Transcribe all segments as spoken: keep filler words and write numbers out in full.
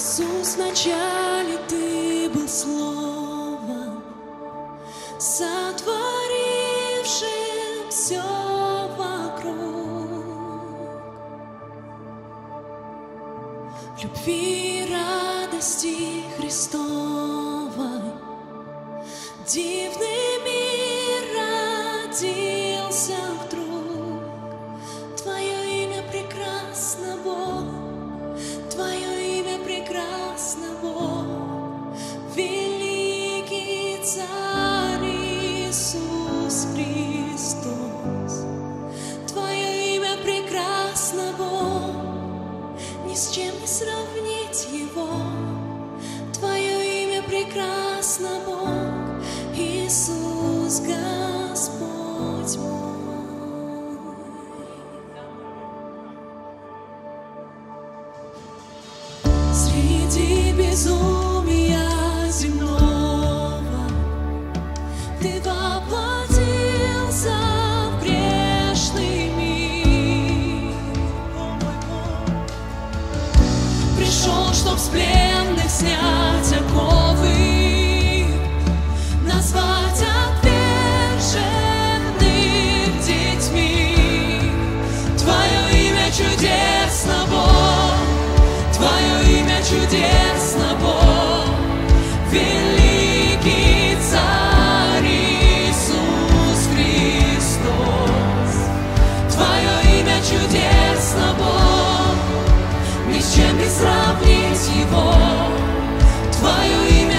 Иисус, вначале Ты был Словом, сотворившим все вокруг. В любви и радости Христовой дивный мир родился вдруг. Твое имя прекрасно, Бог, Твое имя прекрасно, Бог, великий Царь Иисус Христос. Твое имя прекрасно, Бог, ни с чем не сравнить Его. Твое имя прекрасно, Бог, Иисус Господь мой. Среди безумия земного Ты воплотился в грешный мир. Пришел, чтоб с пленных снять оковы, назвать отверженных детьми. Твое имя чудесно, Бог, Твое имя чудесно, Бог, великий Царь Иисус Христос. Твое имя чудесно, Бог, ни с чем не сравнить Его. Твое имя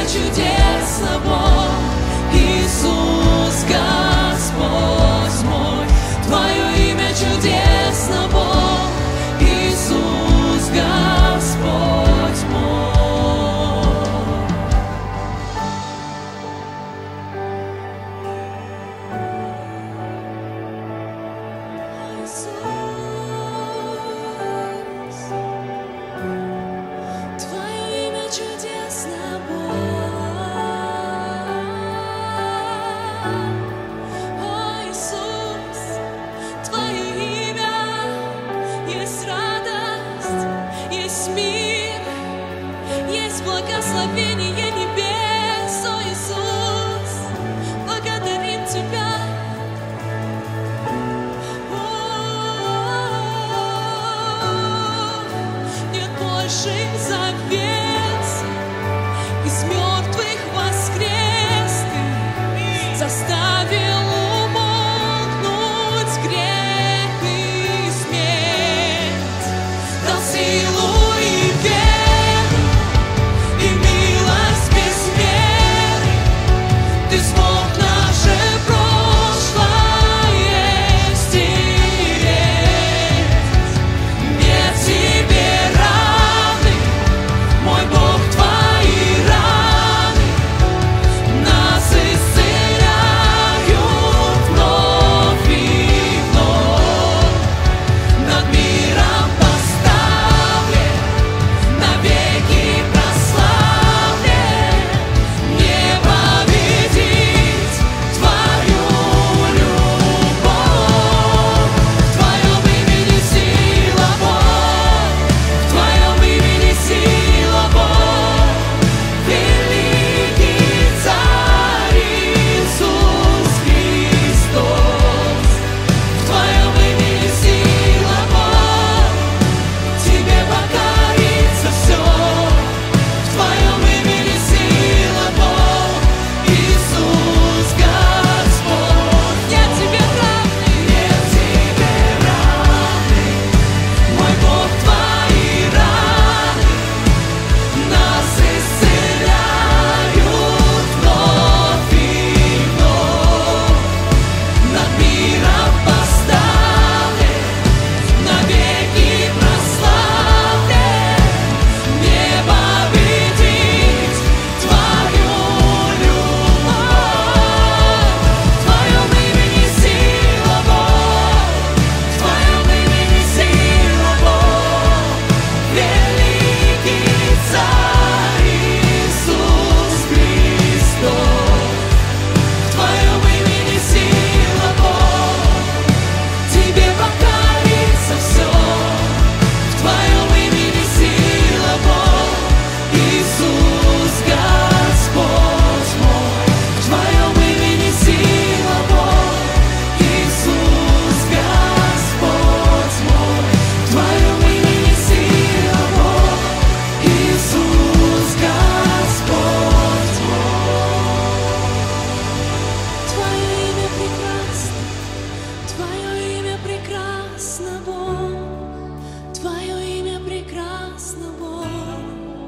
прекрасно, Бог, Твое имя прекрасно, Бог,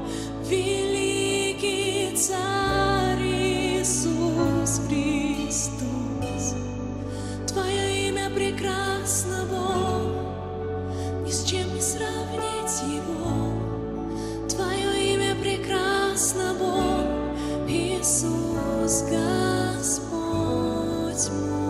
великий Царь Иисус Христос. Твое имя прекрасно, Бог, ни с чем не сравнить Его. Твое имя прекрасно, Бог, Иисус Господь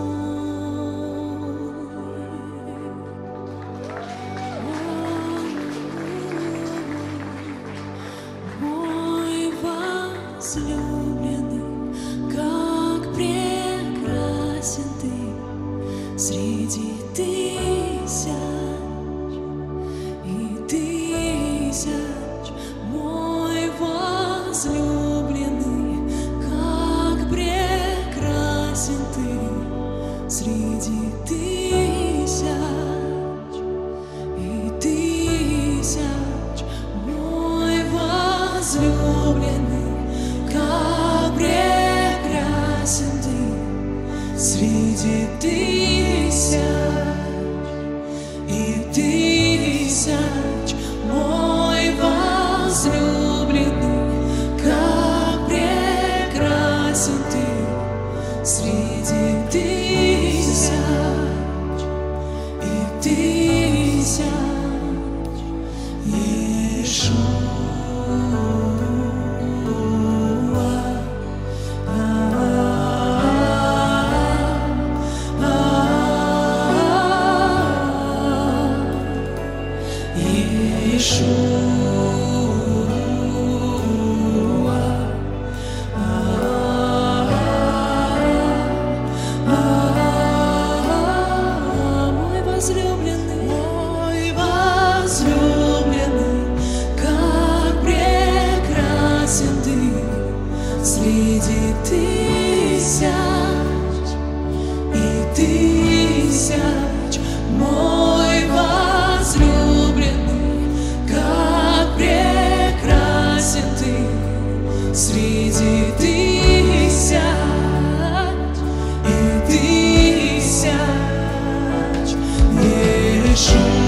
мой, возлюбленный, как прекрасен Ты среди тысяч и тысяч, мой возлюбленный, как прекрасен Ты среди тысяч и тысяч, мой возлюбленный, как прекрасен Ты среди тысяч и тысяч, мой возлюбленный, как прекрасен Ты среди тысяч и тысяч, Иешуа. Мой возлюбленный, мой возлюбленный, как прекрасен Ты среди тысяч и тысяч, мой возлюбленный, как прекрасен Ты среди тысяч и тысяч, Иешуа.